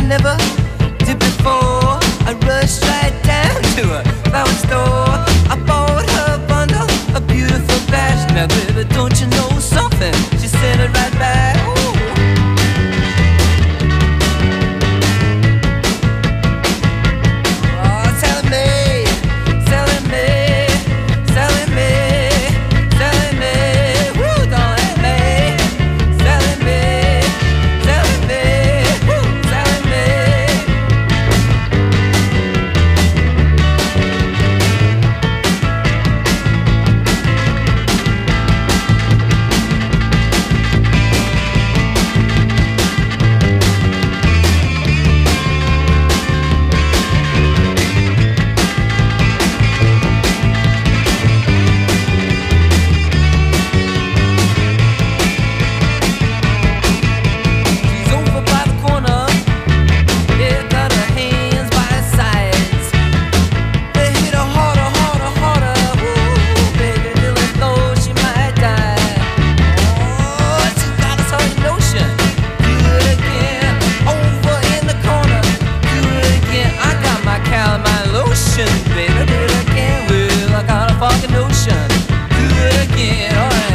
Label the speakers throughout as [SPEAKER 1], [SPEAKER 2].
[SPEAKER 1] never did before. I rushed right down to a flower store. I bought her a bundle of beautiful bags. Now baby, don't you know something? She sent it right back. Ooh. Oh, telling me, selling me, selling me, selling me. Woo, don't let me, selling me, selling me, woo, selling me. She's over by the corner. Yeah, got her hands by her sides. They hit her harder, harder, harder. Ooh, baby, till as though she might die. Oh, she's got a solid notion. Do it again. Over in the corner. Do it again. I got my calamine lotion, baby. Do it again. Well, I got a fucking notion. Do it again. All right.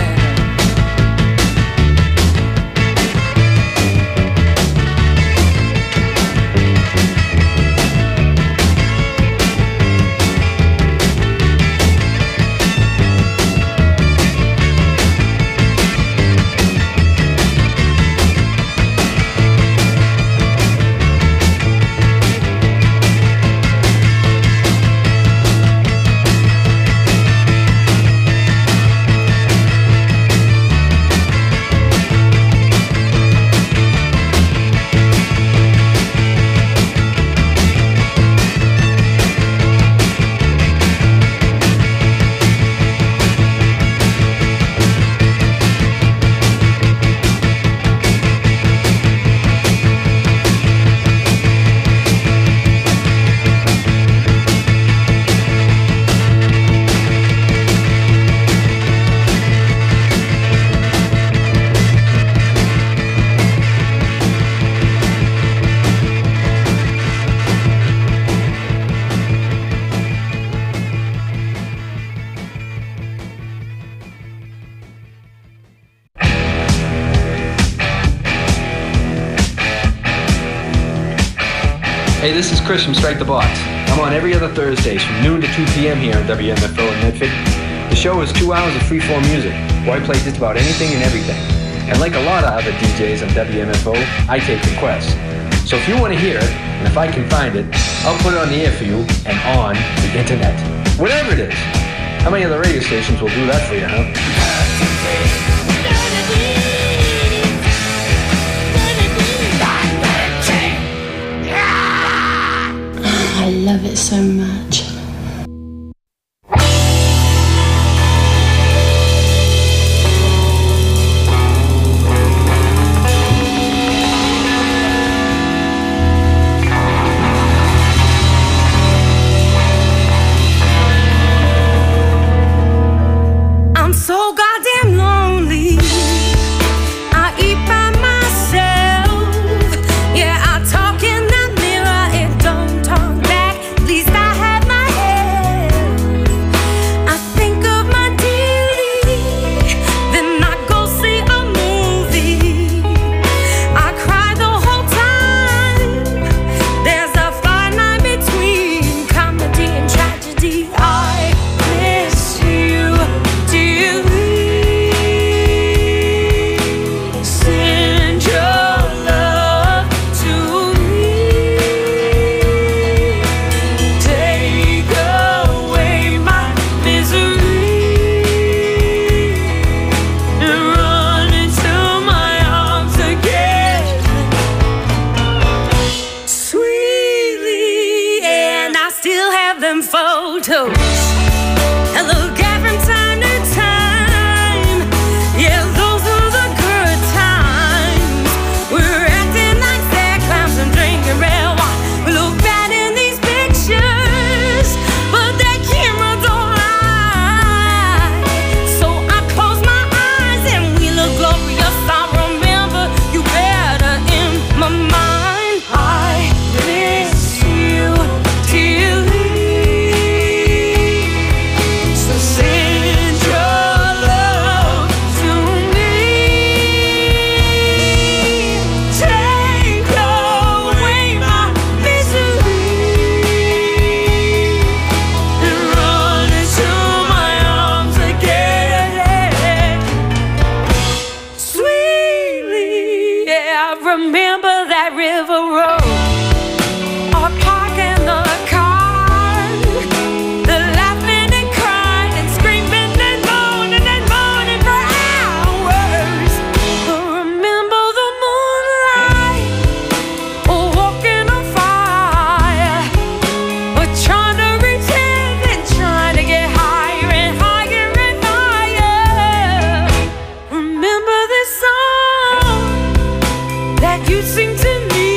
[SPEAKER 2] Hey, this is Chris from Strike the Box. I'm on every other Thursdays from noon to 2 p.m. here on WMFO in Medford. The show is 2 hours of free-form music, where I play just about anything and everything. And like a lot of other DJs on WMFO, I take requests. So if you want to hear it, and if I can find it, I'll put it on the air for you and on the internet. Whatever it is. How many other radio stations will do that for you, huh?
[SPEAKER 3] I love it so much.
[SPEAKER 4] I'm so goddamn lonely.
[SPEAKER 1] I remember that river road, our park and the car, the laughing and crying and screaming and moaning for hours. Remember the moonlight, walking on fire, but trying to reach heaven, trying to get higher and higher and higher. Remember this song that you sing to me.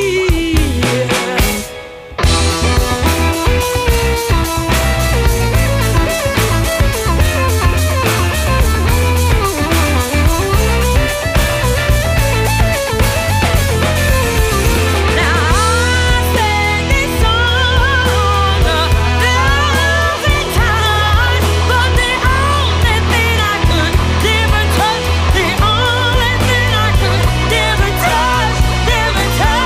[SPEAKER 1] Now I sang this song 1,000 times, but the only thing I could never touch, the only thing I could never touch,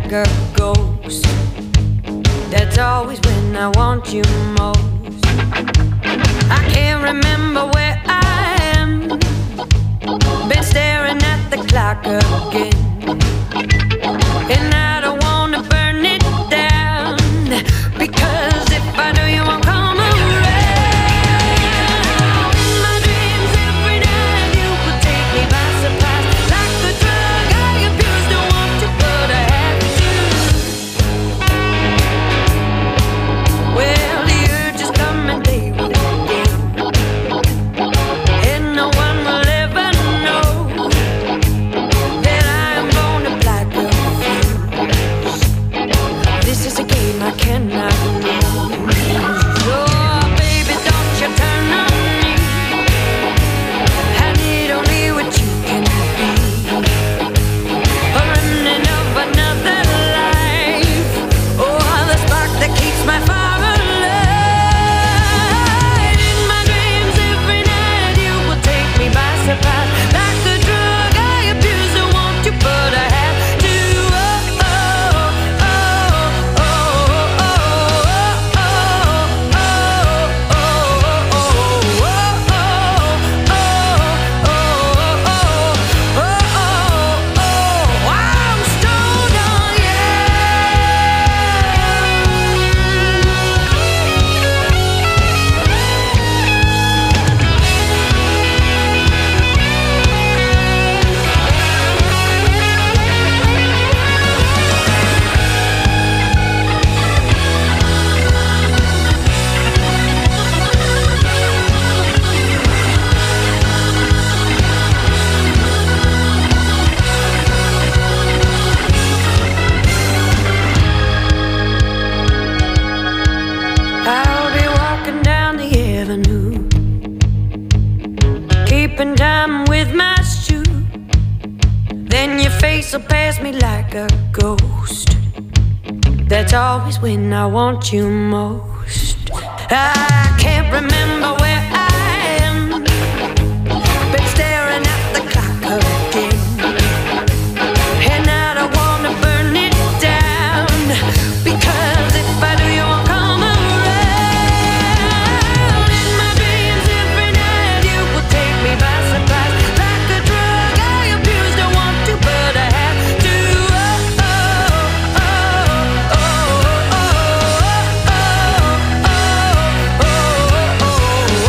[SPEAKER 1] like a ghost. That's always when I want you most. I can't remember where I am. Been staring at the clock again. And I don't wanna burn it down, because if I do, you won't come around. In my dreams every night, you would take me by surprise. Like a drug I abuse, don't want to, but I have to. Well, the urges come and they will go, and no one will ever know that I am gonna black a fuse. This is a game I cannot lose. Oh, baby, don't you turn on me. I need only what you can be. A remnant of another life. Oh, the spark that keeps my fire alive. In my dreams every night, you will take me by surprise. Like a drug I abuse, I want you, but I have to. Oh, oh, oh, oh, oh, oh, oh, I'm stoned on you. I'll be walking down the avenue, keeping time with my shoe. Then your face will pass me like a ghost. That's always when I want you most. I can't remember where I am. Been staring at the clock again. And I don't wanna burn it down, because if I do, you won't come around. In my dreams every night, you will take me by surprise. Like a drug I abuse, don't want to, but I have to. Oh, oh, oh, oh, oh, oh, oh, oh, oh, oh, oh, oh,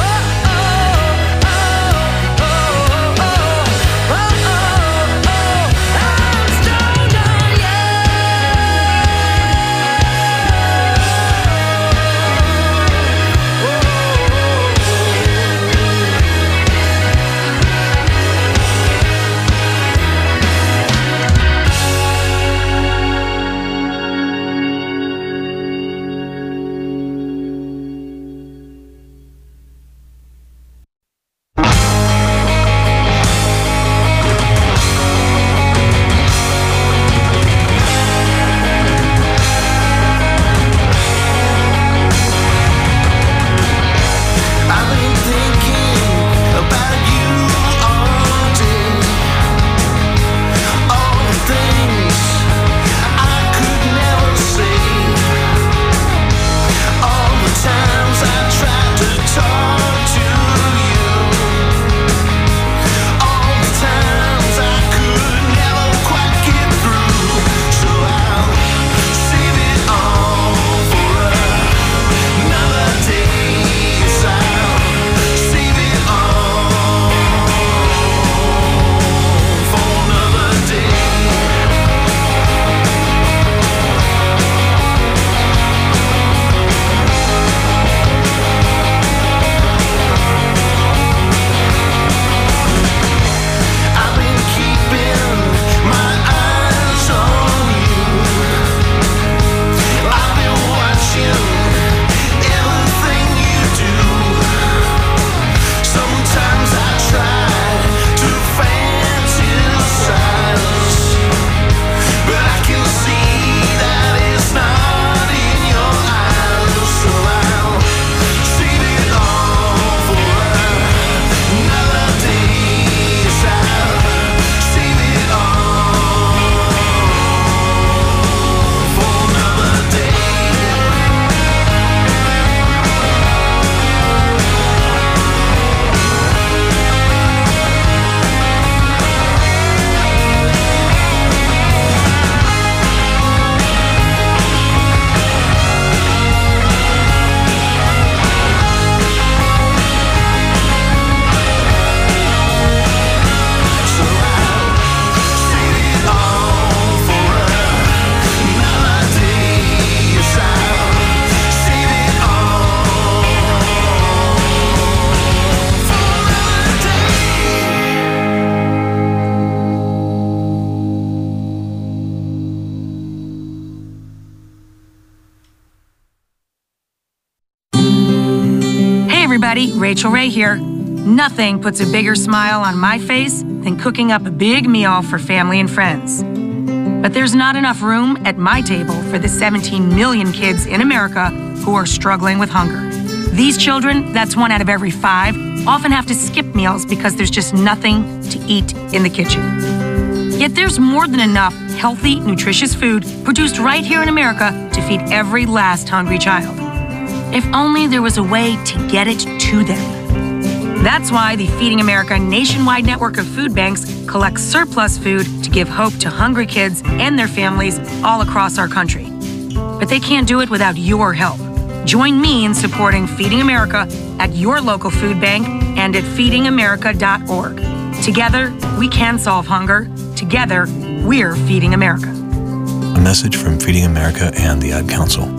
[SPEAKER 4] everybody, Rachel Ray here. Nothing puts a bigger smile on my face than cooking up a big meal for family and friends. But there's not enough room at my table for the 17 million kids in America who are struggling with hunger. These children, that's 1 out of every 5, often have to skip meals because there's just nothing to eat in the kitchen. Yet there's more than enough healthy, nutritious food produced right here in America to feed every last hungry child. If only there was a way to get it to them. That's why the Feeding America nationwide network of food banks collects surplus food to give hope to hungry kids and their families all across our country. But they can't do it without your help. Join me in supporting Feeding America at your local food bank and at feedingamerica.org. Together, we can solve hunger. Together, we're Feeding America.
[SPEAKER 5] A message from Feeding America and the Ad Council.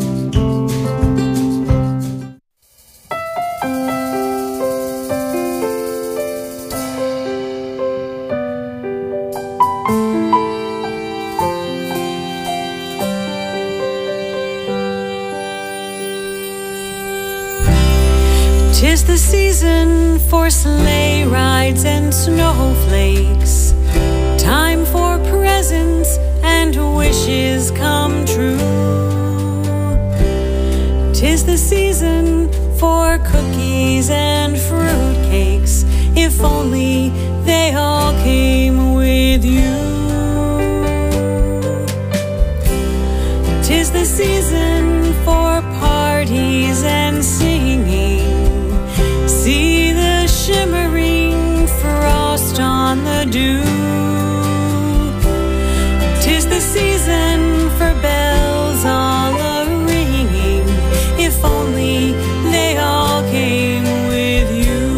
[SPEAKER 6] Tis the season for sleigh rides and snowflakes, time for presents and wishes come true. Tis the season for cookies and fruitcakes, if only they all came with you. Tis the season for parties and singing, see the shimmering frost on the dew. Tis the season for bells all a-ringing, if only they all came with you.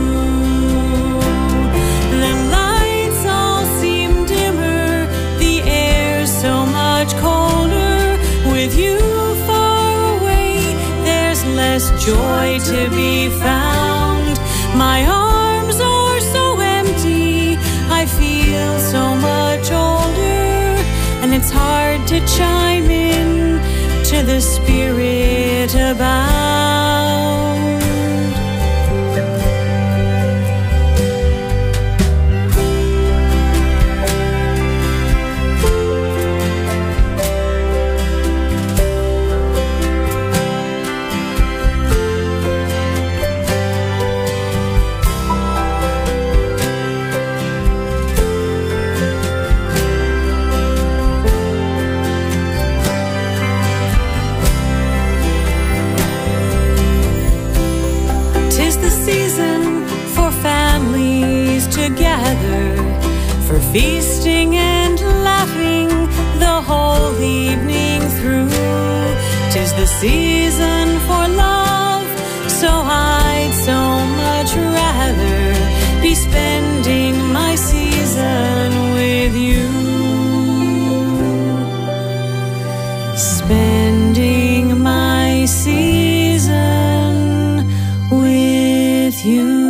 [SPEAKER 6] The lights all seem dimmer, the air so much colder. With you far away, there's less joy to be found. My arms are so empty, I feel so much older, and it's hard to chime in to the spirit abound. Together for feasting and laughing the whole evening through. Tis the season for love, so I'd so much rather be spending my season with you. Spending my season with you.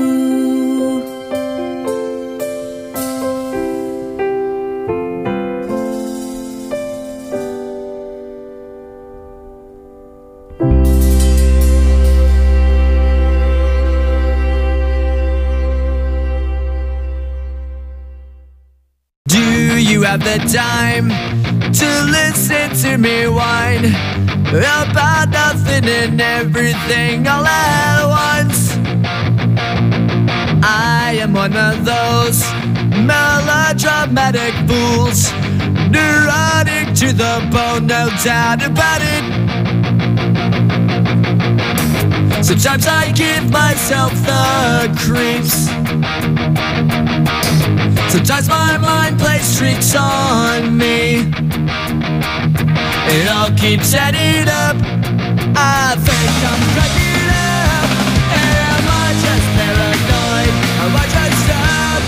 [SPEAKER 1] Have the time to listen to me whine about nothing and everything all at once. I am one of those melodramatic fools, neurotic to the bone, no doubt about it. Sometimes I give myself the creeps. Sometimes my mind plays tricks on me. It all keeps adding up. I think I'm cracking up. Am I just paranoid? Am I just up?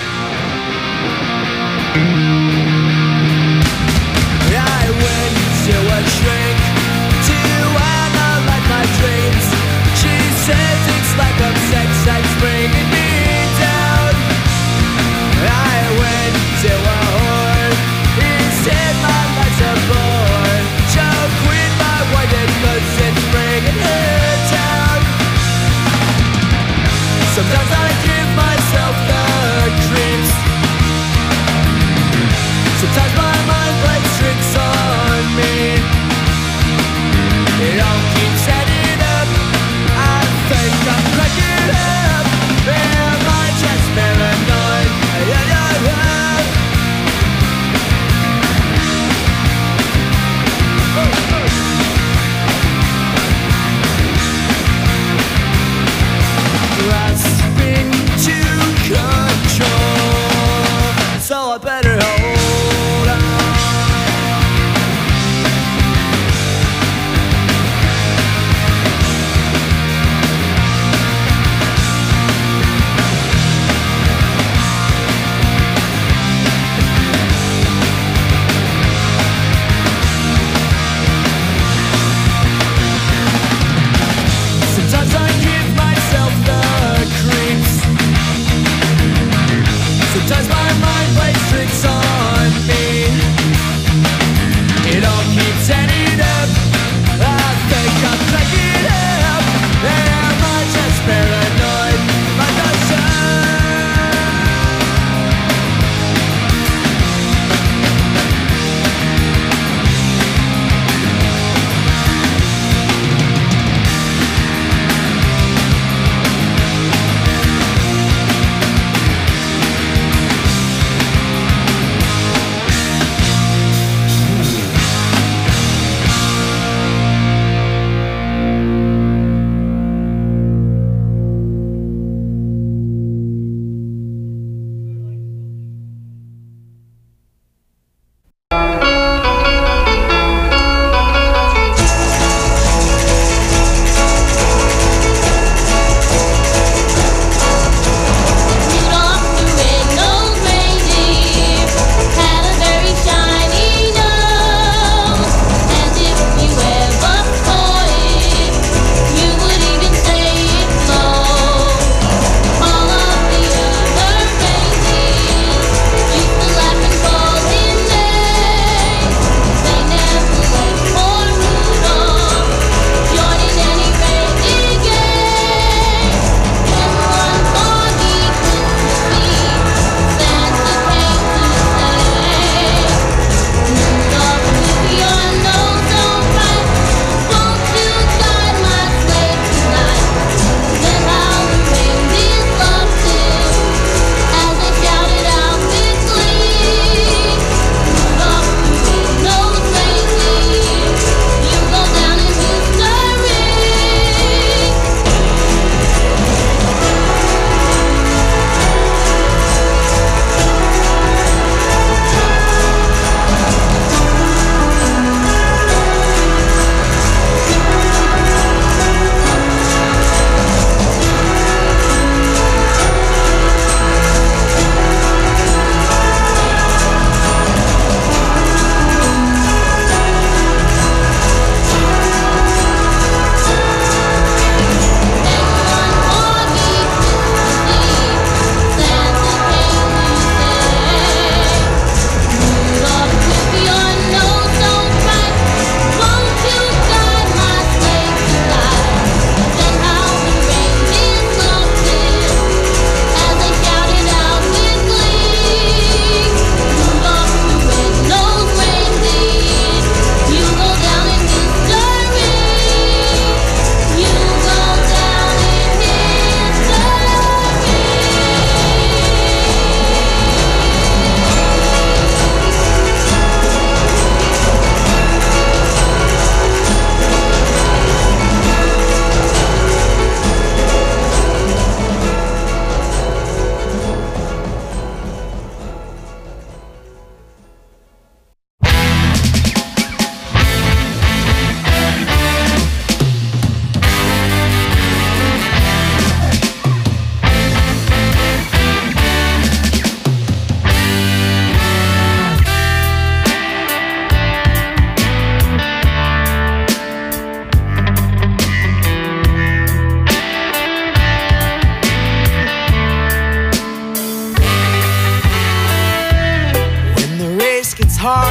[SPEAKER 1] I went to a shrink to analyze my dreams. She says it's like I'm sex that's bringing me down. I went to a whore, he said my life's a bore. She'll quit my white and goods and bringing her down.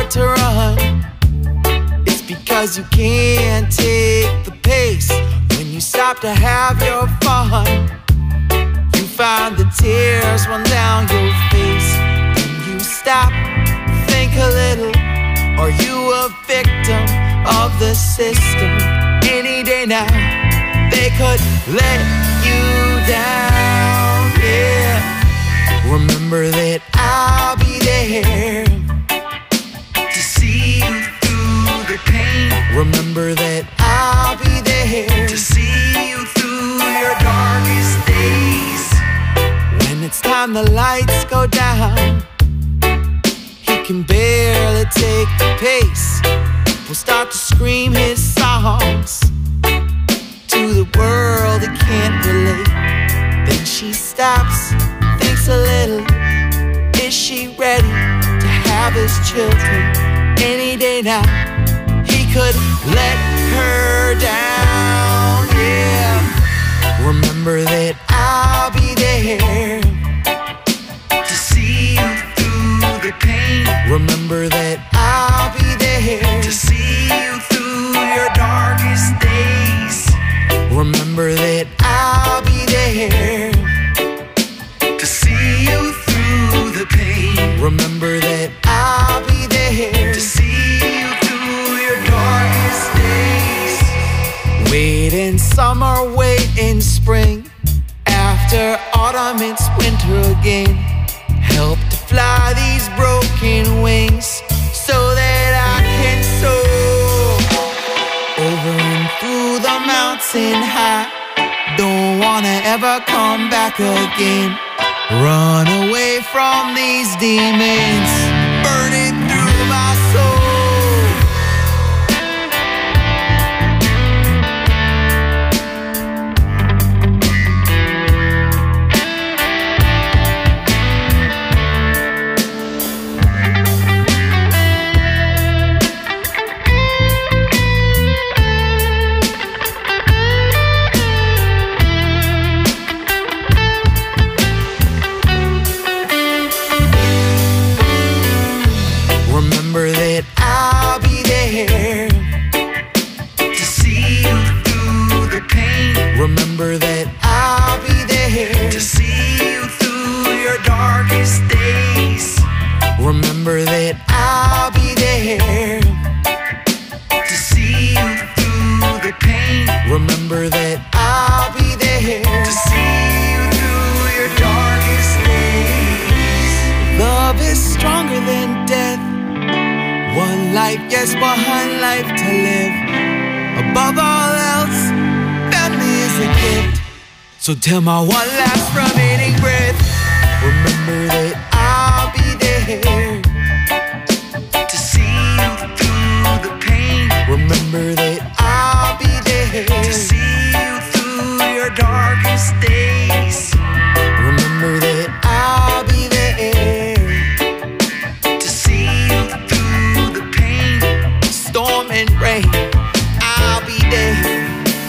[SPEAKER 7] start to run, it's because you can't take the pace. When you stop to have your fun, you find the tears run down your face. When you stop, think a little, are you a victim of the system? Any day now, they could let you down, yeah. Remember that I'll be there to see you through the pain. Remember that I'll be there to see you through your darkest days. When it's time the lights go down, he can barely take the pace. Will start to scream his songs to the world that can't relate. Then she stops, thinks a little. Is she ready to have his children? Any day now, he could let her down, yeah. Remember that I'll be there to see you through the pain. Remember that I'll be there to see you through your darkest days. Remember that I'll be there to see you through the pain. Remember that I'll be there to see you through your darkest days. Wait in summer, wait in spring. After autumn, it's winter again. Help to fly these broken wings so that I can soar over and through the mountain high. Don't wanna ever come back again. Run away from these demons, burning through my soul. Remember that I'll be there to see you through the pain. Remember that I'll be there to see you through your darkest days. Remember that I'll be there to see you through the pain. Remember that I'll be there to see you through your darkest days. Love is stronger than death. One life, yes, one life to live. Above all else, family is a gift. So till my one last remaining breath, remember that I'll be there to see you through the pain. Remember that I'll be there to see you through your darkest days. Remember that I'll be there to see you through the pain, storm and rain. I'll be there.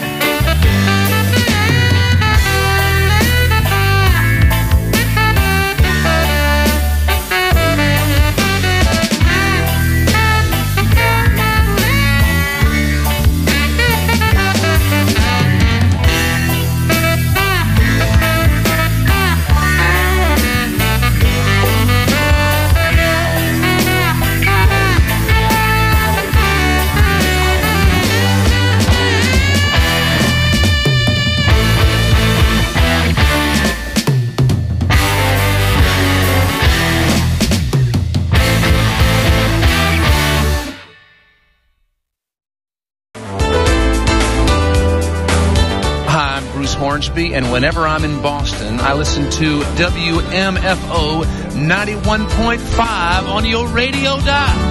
[SPEAKER 8] Hornsby, and whenever I'm in Boston, I listen to WMFO 91.5 on your radio dial.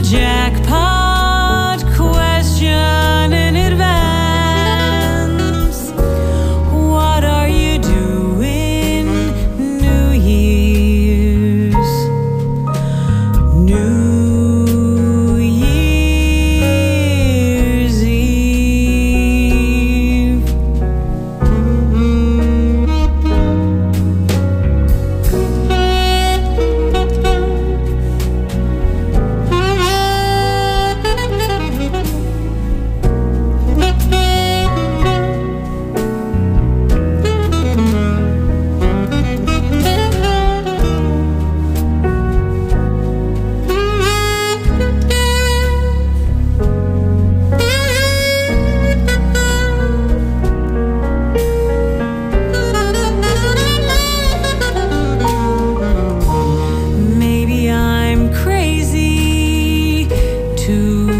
[SPEAKER 6] jackpot question in advance. What are you doing New Year's? New Year's Eve. Maybe I'm crazy to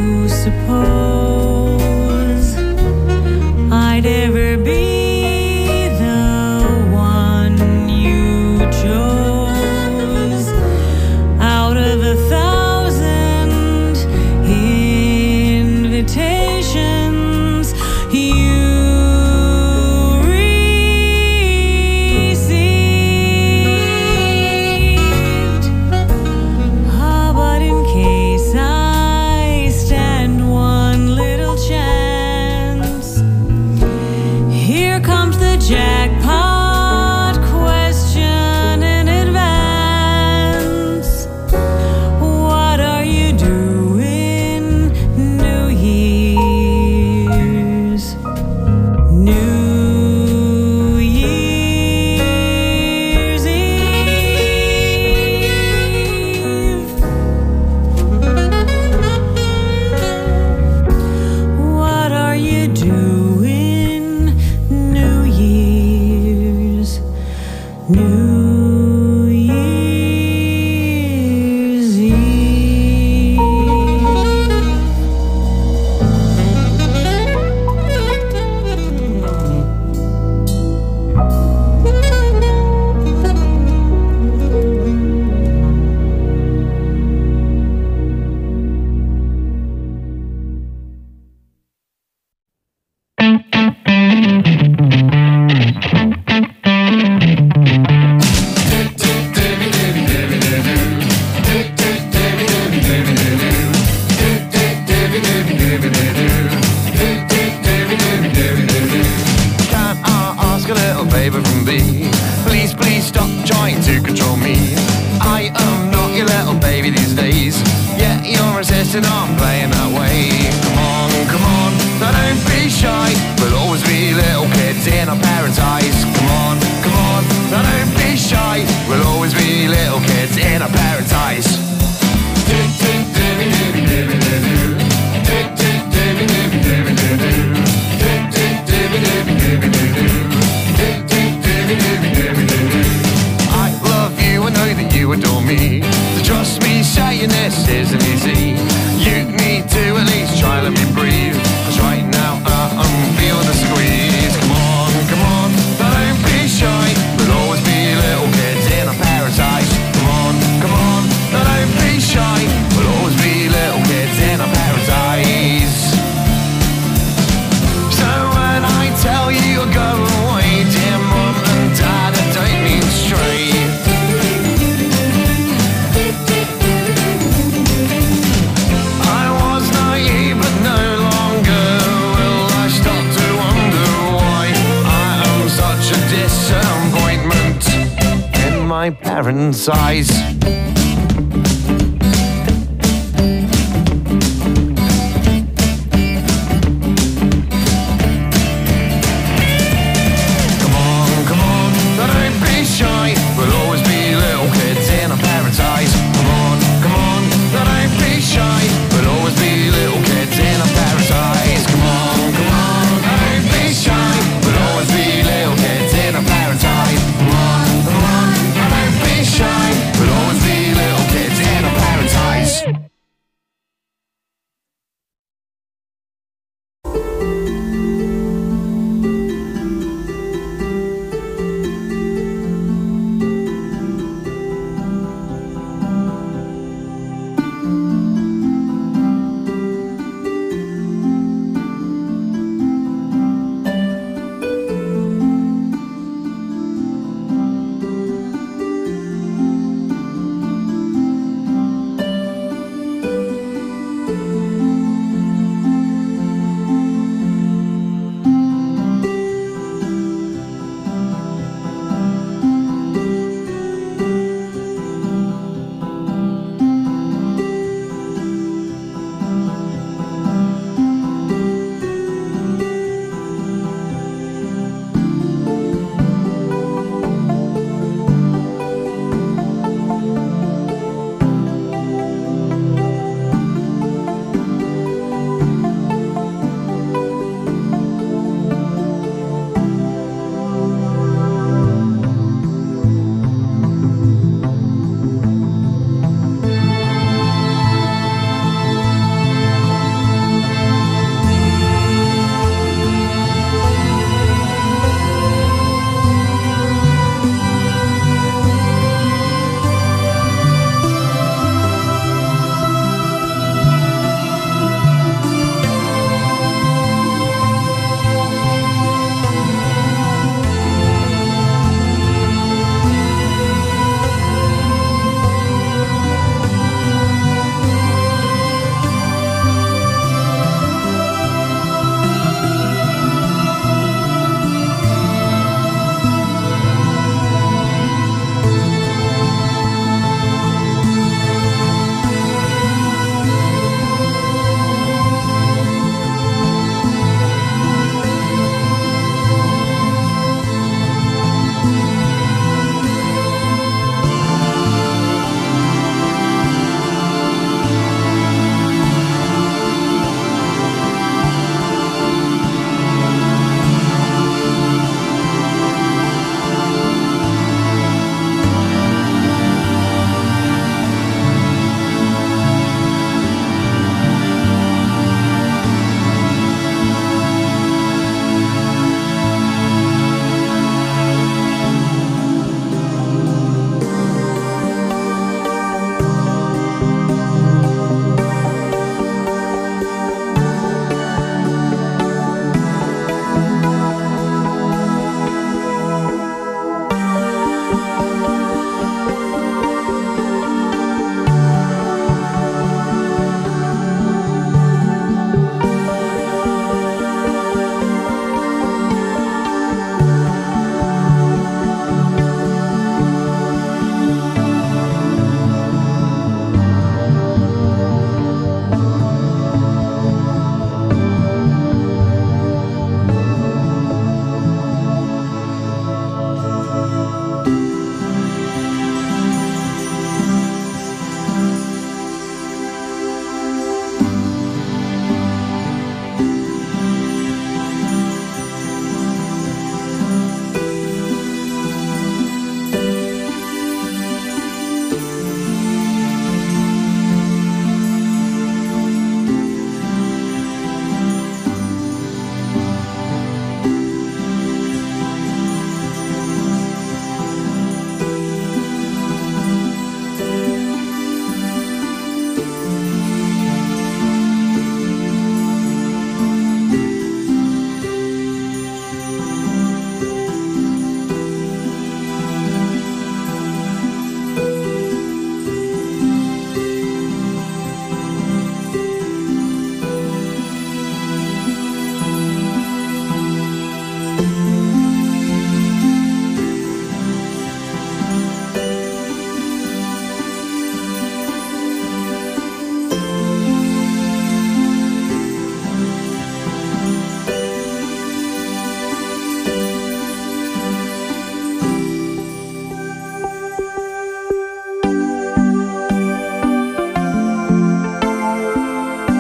[SPEAKER 6] suppose I'd ever be the one you chose. Out of 1,000 invitations you received. But in case I stand one little chance, here comes the jackpot question in advance. What are you doing New Year's? New Year's Eve. What are you doing New Year's? New Year's Eve.
[SPEAKER 9] Can I ask a little favor from thee? Please, please stop trying to control me. I am not your little baby these days. Yeah, you're insisting on playing that way. Come on, now don't be shy. We'll always be little kids in our parents' eyes. Come on, now don't be shy. We'll always be little kids in our parents' eyes. I love you, I know that you adore me. So trust me, saying this isn't easy. You need to at least try, let me breathe. 'Cause right now I'm feeling the squeeze. Come on, don't be shy. We'll always be little kids in our parents' eyes. Come on, don't be shy. We'll always be little kids in our parents' eyes. So when I tell you you're going away, dear mum and dad, I don't mean straight. I was naive but no longer will I stop to wonder why I am such a disappointment in my parents' eyes.